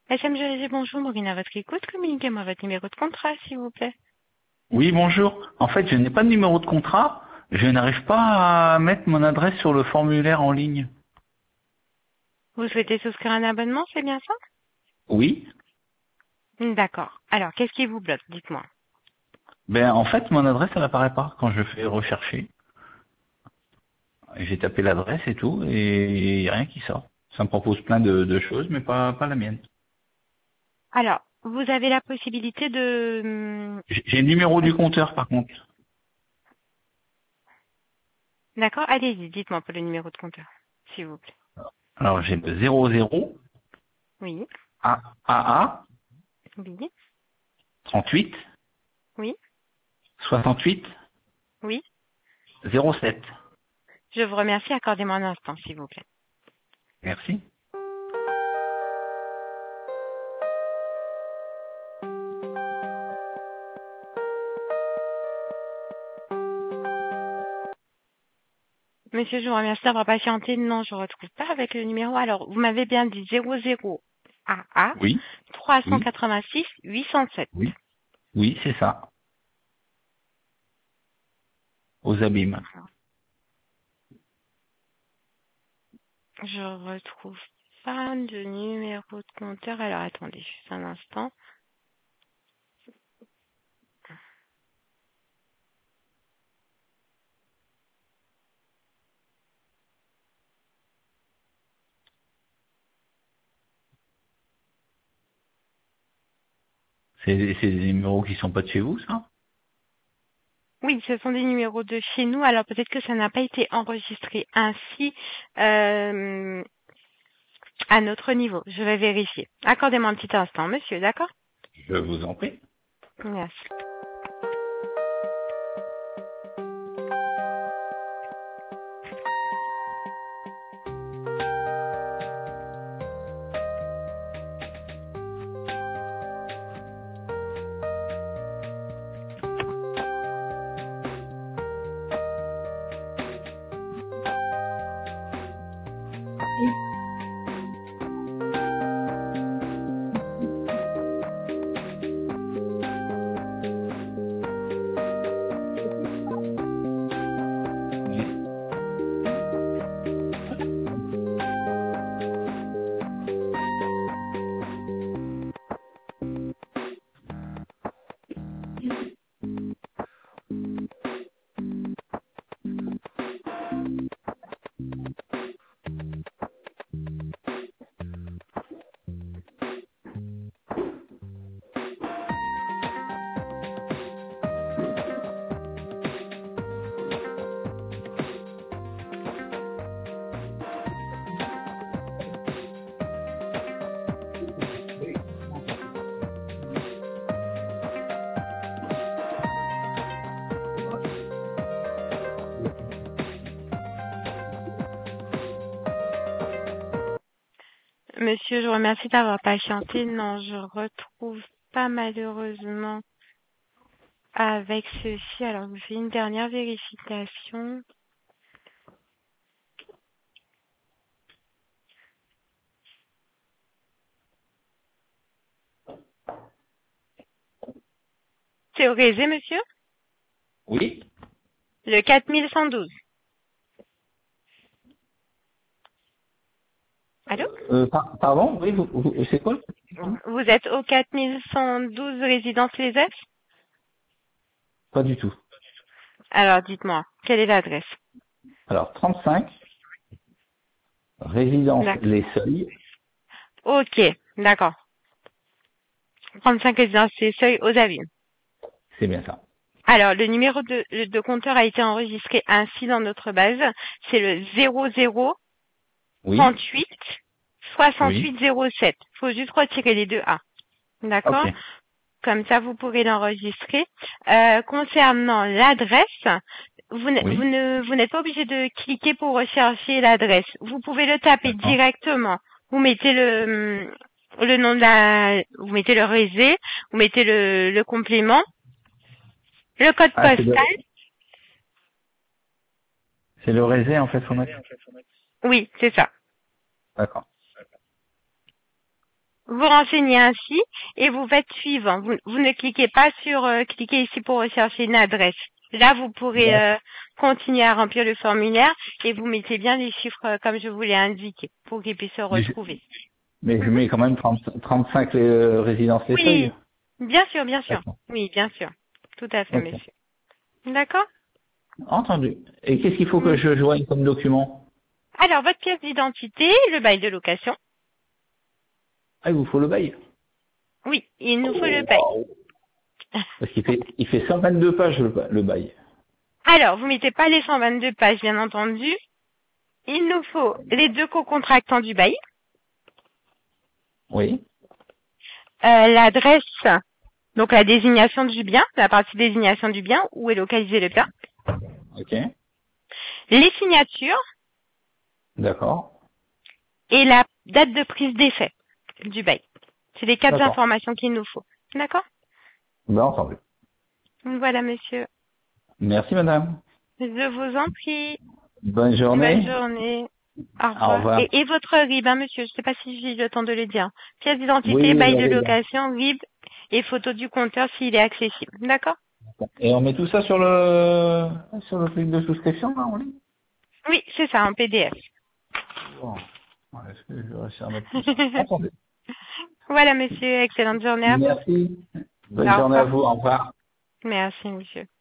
SMG, bonjour, Maureen à votre écoute. Communiquez-moi votre numéro de contrat, s'il vous plaît. Oui, bonjour. En fait, je n'ai pas de numéro de contrat. Je n'arrive pas à mettre mon adresse sur le formulaire en ligne. Vous souhaitez souscrire un abonnement, c'est bien ça? Oui. D'accord. Alors, qu'est-ce qui vous bloque? Dites-moi. Ben, en fait, mon adresse, elle apparaît pas quand je fais rechercher. J'ai tapé l'adresse et tout, et il n'y a rien qui sort. Ça me propose plein de choses, mais pas la mienne. Alors, vous avez la possibilité de... J'ai le numéro du compteur, par contre. D'accord, allez-y, dites-moi pour le numéro de compteur, s'il vous plaît. Alors, j'ai le 00 Oui, AA oui, 38 oui, 68 oui. 07. Je vous remercie. Accordez-moi un instant, s'il vous plaît. Merci. Monsieur, je vous remercie d'avoir patienté. Non, je ne retrouve pas avec le numéro. Alors, vous m'avez bien dit 00 AA Oui. Oui. 386 807. Oui. Oui, c'est ça. Aux abîmes. Je retrouve pas de numéro de compteur. Alors attendez juste un instant. C'est des numéros qui sont pas de chez vous, ça? Oui, ce sont des numéros de chez nous. Alors peut-être que ça n'a pas été enregistré ainsi euh, à notre niveau. Je vais vérifier. Accordez-moi un petit instant, monsieur, d'accord? Je vous en prie. Merci. Oui. Monsieur, je vous remercie d'avoir patienté. Non, je retrouve pas malheureusement avec ceci. Alors je fais une dernière vérification. C'est au Rézé, monsieur? Oui. Le 4112. Allô? Pardon, oui, c'est quoi? Vous êtes au 4112 résidence Les F? Pas du tout. Alors, dites-moi, quelle est l'adresse? Alors, 35, résidence D'accord. Les Seuils. Ok, d'accord. 35 résidence Les Seuils aux Avines. C'est bien ça. Alors, le numéro de compteur a été enregistré ainsi dans notre base. C'est le 00 Oui. 38 Oui. 68 07. Faut juste retirer les deux A. Ok. D'accord? Comme ça, vous pourrez l'enregistrer. Concernant l'adresse, Oui. vous n'êtes pas obligé de cliquer pour rechercher l'adresse. Vous pouvez le taper D'accord. directement. Vous mettez le nom de vous mettez le réseau, vous mettez le complément, le code Ah, postal. c'est le Rézé, en fait, faut mettre. Oui, c'est ça. D'accord. vous renseignez ainsi et vous faites suivant. Vous ne cliquez pas sur cliquez ici pour rechercher une adresse. Là, vous pourrez continuer à remplir le formulaire et vous mettez bien les chiffres comme je vous l'ai indiqué pour qu'ils puissent se retrouver. Mais je Mhm. mets quand même 35 résidences les Oui, feuilles. bien sûr, bien sûr. D'accord. Oui, bien sûr. Tout à fait, Ok. monsieur. D'accord? Entendu. Et qu'est-ce qu'il faut que Mm. je joigne comme document? Alors, votre pièce d'identité, le bail de location. Ah, il vous faut le bail. Oui, il nous faut le Oh, bail. waouh. Parce qu'il fait 122 pages le bail. Alors, vous mettez pas les 122 pages, bien entendu. Il nous faut les deux co-contractants du bail, Oui. l'adresse, donc la désignation du bien, la partie désignation du bien, où est localisé le bien, Ok. les signatures D'accord. et la date de prise d'effet du bail. C'est les 4 D'accord. informations qu'il nous faut. D'accord? Bien entendu. Voilà, monsieur. Merci, madame. Je vous en prie. Bonne Bonne journée. journée. Au Au revoir. revoir. Et votre RIB, hein, monsieur, je ne sais pas si j'ai eu le temps de le dire. Pièce Oui, d'identité, oui, bail le de RIB. location, RIB et photo du compteur s'il est accessible. D'accord? Et on met tout ça sur le truc de souscription, là, en ligne? Oui, c'est ça, en PDF. Bon. Ouais, est-ce que je vais réussir à mettre tout ça? Entendu. Voilà, monsieur. Excellente journée à vous. Merci. Bonne Au journée à revoir. vous. Au revoir. Merci, monsieur.